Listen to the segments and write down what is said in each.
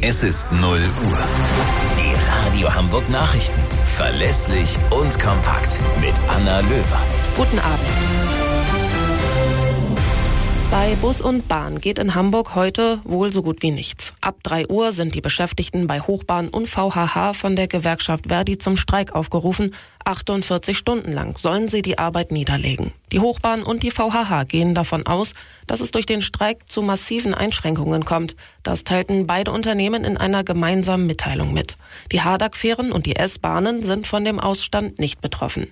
Es ist 0 Uhr. Die Radio Hamburg Nachrichten. Verlässlich und kompakt. Mit Anna Löwer. Guten Abend. Bei Bus und Bahn geht in Hamburg heute wohl so gut wie nichts. Ab 3 Uhr sind die Beschäftigten bei Hochbahn und VHH von der Gewerkschaft Verdi zum Streik aufgerufen. 48 Stunden lang sollen sie die Arbeit niederlegen. Die Hochbahn und die VHH gehen davon aus, dass es durch den Streik zu massiven Einschränkungen kommt. Das teilten beide Unternehmen in einer gemeinsamen Mitteilung mit. Die Hardegg-Fähren und die S-Bahnen sind von dem Ausstand nicht betroffen.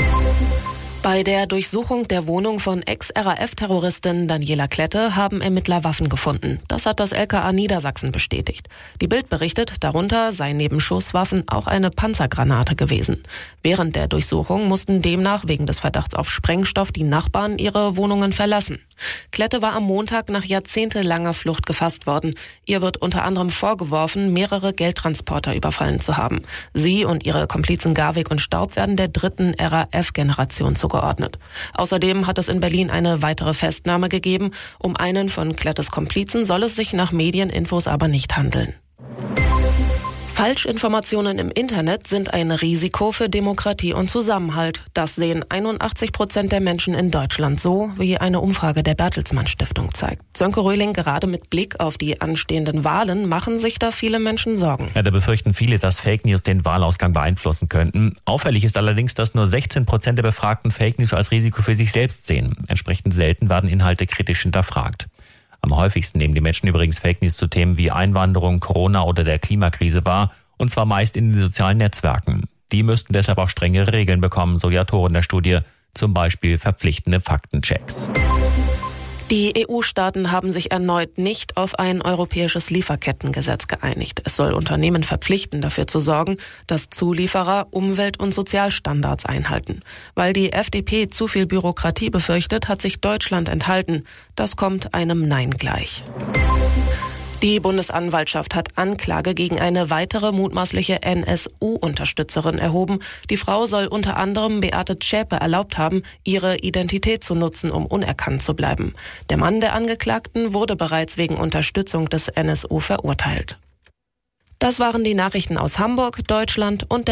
Bei der Durchsuchung der Wohnung von Ex-RAF-Terroristin Daniela Klette haben Ermittler Waffen gefunden. Das hat das LKA Niedersachsen bestätigt. Die Bild berichtet, darunter sei neben Schusswaffen auch eine Panzergranate gewesen. Während der Durchsuchung mussten demnach wegen des Verdachts auf Sprengstoff die Nachbarn ihre Wohnungen verlassen. Klette war am Montag nach jahrzehntelanger Flucht gefasst worden. Ihr wird unter anderem vorgeworfen, mehrere Geldtransporter überfallen zu haben. Sie und ihre Komplizen Garwig und Staub werden der dritten RAF-Generation zugeordnet. Außerdem hat es in Berlin eine weitere Festnahme gegeben. Um einen von Klettes Komplizen soll es sich nach Medieninfos aber nicht handeln. Falschinformationen im Internet sind ein Risiko für Demokratie und Zusammenhalt. Das sehen 81% der Menschen in Deutschland so, wie eine Umfrage der Bertelsmann Stiftung zeigt. Sönke Röhling, gerade mit Blick auf die anstehenden Wahlen machen sich da viele Menschen Sorgen. Ja, da befürchten viele, dass Fake News den Wahlausgang beeinflussen könnten. Auffällig ist allerdings, dass nur 16% der Befragten Fake News als Risiko für sich selbst sehen. Entsprechend selten werden Inhalte kritisch hinterfragt. Am häufigsten nehmen die Menschen übrigens Fake News zu Themen wie Einwanderung, Corona oder der Klimakrise wahr, und zwar meist in den sozialen Netzwerken. Die müssten deshalb auch strengere Regeln bekommen, so die Autoren der Studie, zum Beispiel verpflichtende Faktenchecks. Die EU-Staaten haben sich erneut nicht auf ein europäisches Lieferkettengesetz geeinigt. Es soll Unternehmen verpflichten, dafür zu sorgen, dass Zulieferer Umwelt- und Sozialstandards einhalten. Weil die FDP zu viel Bürokratie befürchtet, hat sich Deutschland enthalten. Das kommt einem Nein gleich. Die Bundesanwaltschaft hat Anklage gegen eine weitere mutmaßliche NSU-Unterstützerin erhoben. Die Frau soll unter anderem Beate Zschäpe erlaubt haben, ihre Identität zu nutzen, um unerkannt zu bleiben. Der Mann der Angeklagten wurde bereits wegen Unterstützung des NSU verurteilt. Das waren die Nachrichten aus Hamburg, Deutschland und der